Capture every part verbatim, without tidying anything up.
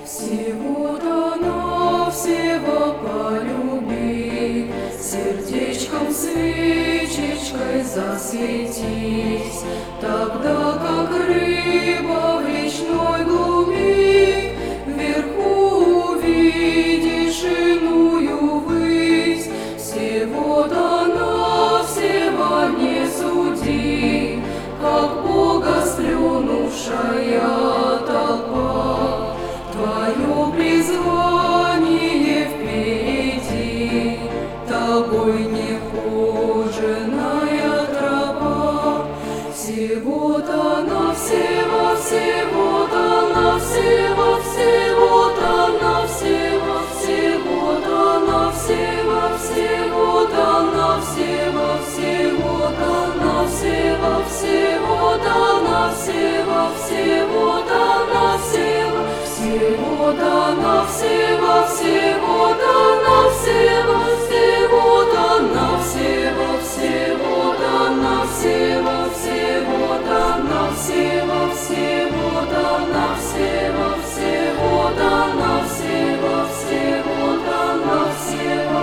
Всего дано, всего полюби, сердечком свечечкой засветись, тогда как рыба в речной глуби, вверху увидишь иную высь. Всего дано, всего не суди, как Бога сплюнувшая толпа. Твое призвание впереди, тобой нехоженная тропа. Всего-то на всего, всего-то на всего, всего-то на всего, всего-то на всего, всего-то на всего, всего-то на всего, всего-то на всего, всего-то на всего. Всего дано, всего, всего дано, всего, всего дано, всего, всего дано, всего, всего дано, всего, всего дано, всего, всего дано, всего, всего дано, всего.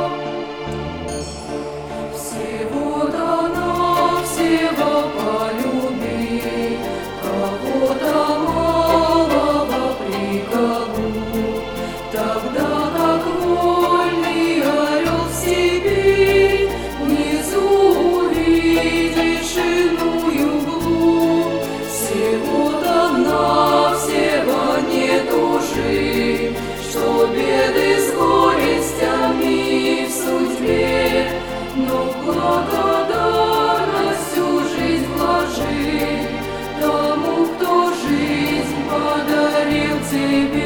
Всего дано, всего полюби, кого-то тогда как вольный орел в Сибирь, внизу увидишь иную глубь. Всего дано, всего не тужи, что беды с горестями в судьбе, но благодарностью жизнь вложи тому, кто жизнь подарил тебе.